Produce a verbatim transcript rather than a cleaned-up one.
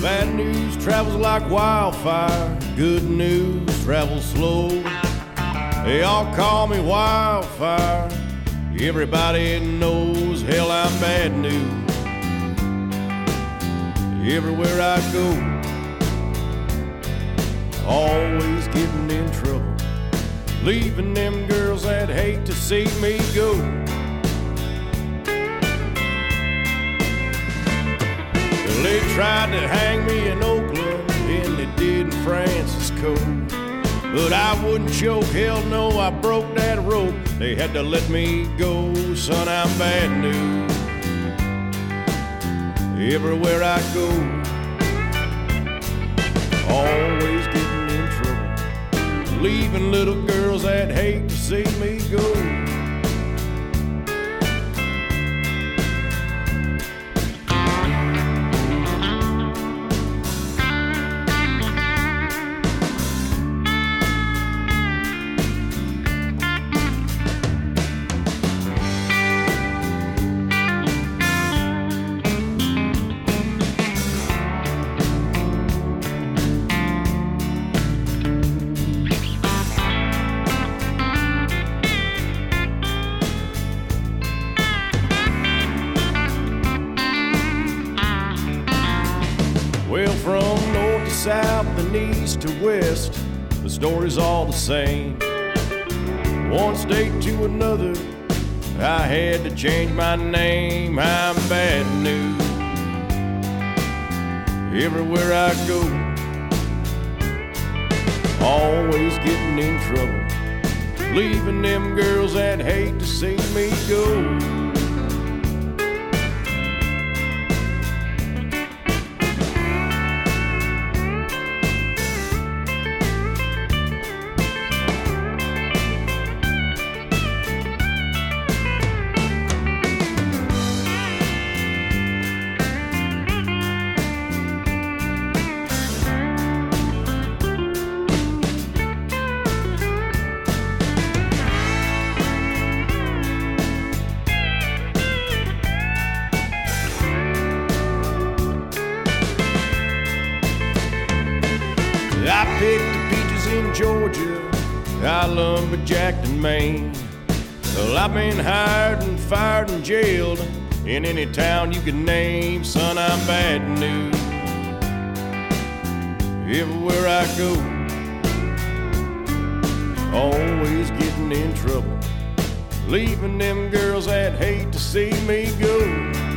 Bad news travels like wildfire. Good news travels slow. They all call me Wildfire. Everybody knows, hell, I'm bad news. Everywhere I go, always getting in trouble, leaving them girls that hate to see me go. Well, they tried to hang me in Oakland, and they did in Francisco, but I wouldn't choke, hell no, I broke that rope. They had to let me go, son, I'm bad news. Everywhere I go, always getting in trouble, leaving little girls that hate to see me go. Well, from north to south and east to west, the story's all the same. One state to another, I had to change my name. I'm bad news. Everywhere I go, always getting in trouble, leaving them girls that hate to see me go. I picked the peaches in Georgia, I lumberjacked in Maine. Well, I've been hired and fired and jailed in any town you can name. Son, I'm bad news. Everywhere I go, always getting in trouble, leaving them girls that hate to see me go.